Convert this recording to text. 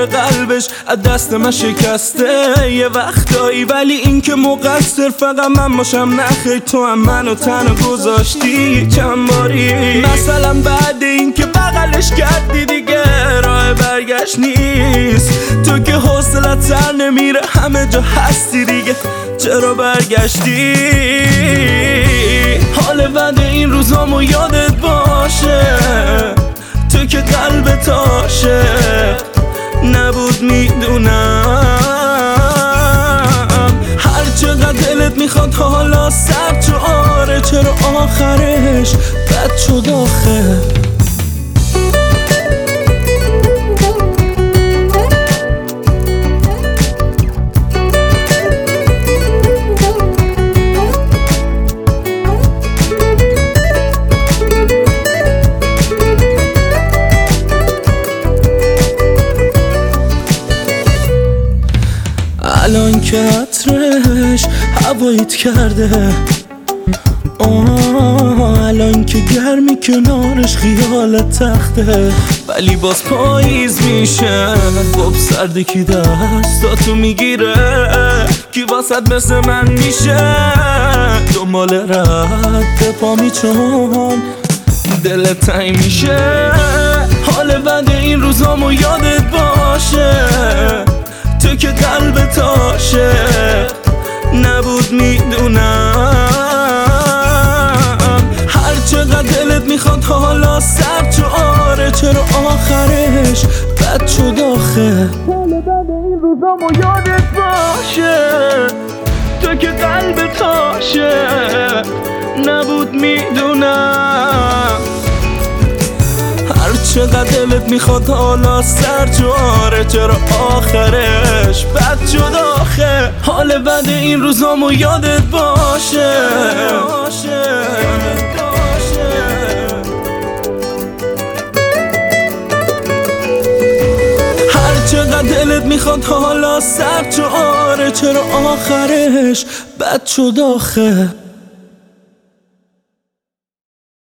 قلبش از دست من شکسته یه وقتایی، ولی این که مقصر فقط من باشم نخیر تو هم منو تنها گذاشتی چند باری. مثلا بعد این که بغلش کردی دیگه راه برگشت نیست، تو که حوصلت سر نمیره همه جا هستی دیگه چرا برگشتی؟ حال بد این روزامو یادت باشه، تو که قلبت عاشق نبود میدونم. هر چقدر دلت میخواد حالا سر تو آره، چرا آخرش بد شد آخه؟ الان که عطرش هوایت کرده، الان که گرمی کنارش خیالت تخته، ولی باز پاییز میشه خب سردی کی دستاتو میگیره، کی واسد مثل من میشه دنبال رد پامی چون دلت تنگ میشه. حال بد این روزامو یادت باشه، تو که قلبت عاشق نبود میدونم. هر چقدر دلت میخواد حالا سر تو آره، چرا آخرش بد شد آخه؟ حال بد این روزامو یادت باشه، تو که قلبت عاشق نبود میدونم. هر چقدر دلت میخواد حالا سر تو آره، چرا آخرش بد شد آخه؟ حال بد این روزامو یادت باشه، هر چقدر دلت میخواد حالا سر تو آره، چرا آخرش بد شد آخه؟